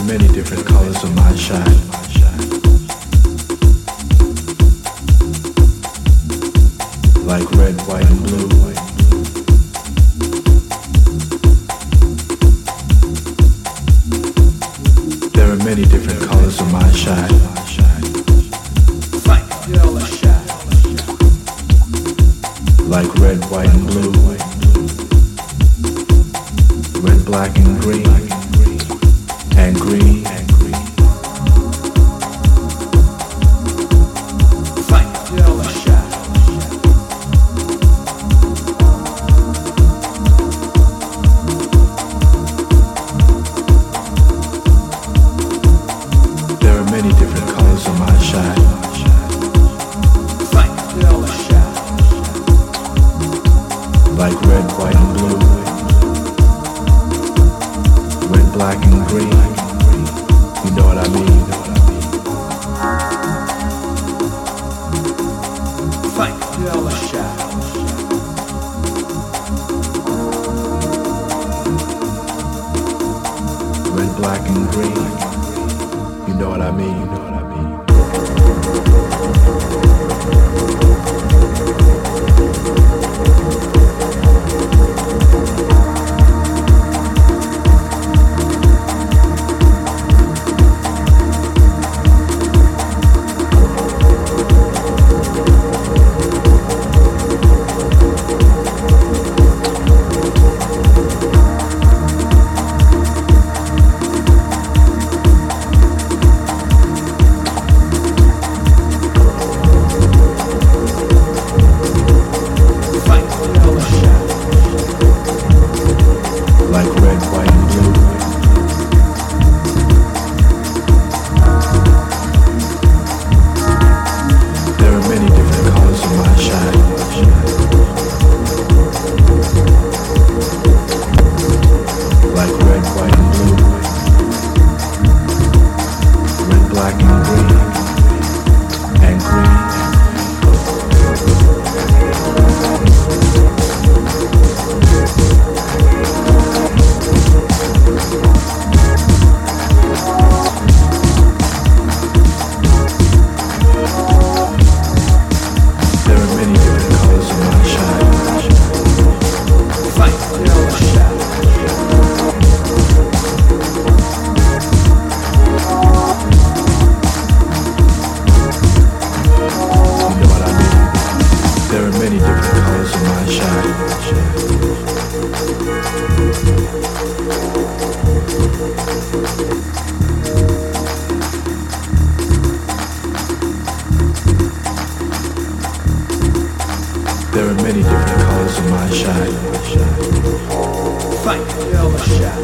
are many different colors of my shine. Like red, white, and blue. There are many different colors of my shine. Like red, white, and blue. Red, black, and green. And green. There are many different colors of my shine. Like red, white, and blue. Red, black, and green. You know what I mean? Red, black, and green. You know what I mean? There are many different colors of my shine. Fight, yell, shine.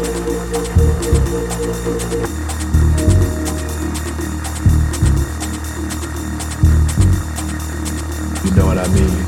You know what I mean?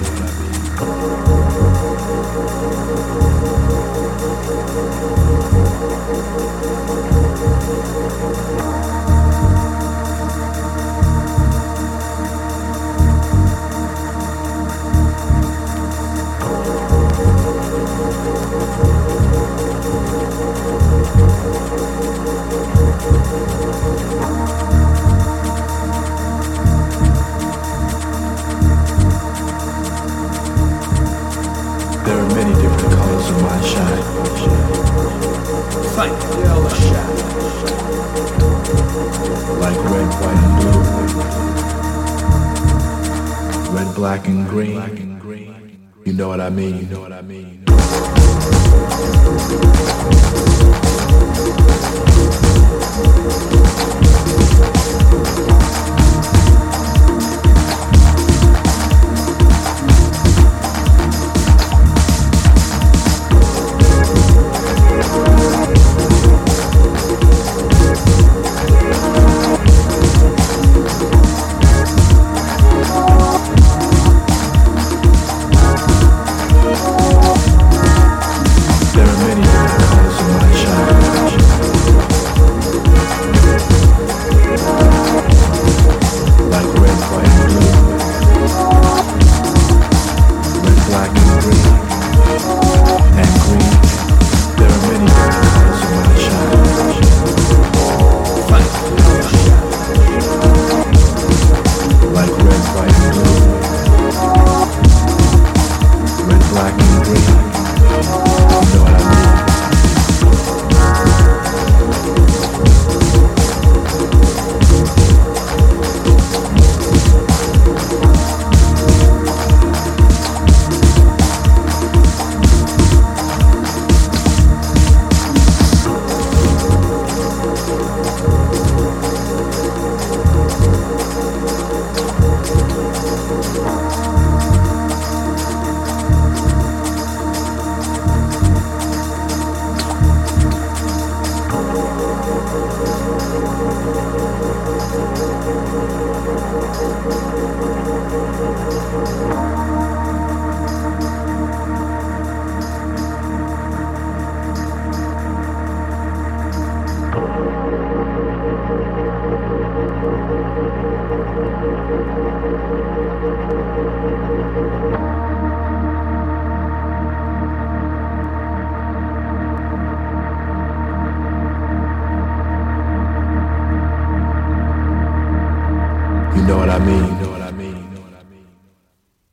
There are many different colors of my shine. Fight, yell, shine. Like red, white, and blue. Red, black, and green. You know what I mean? There are many different colors of my shine. You know what I mean?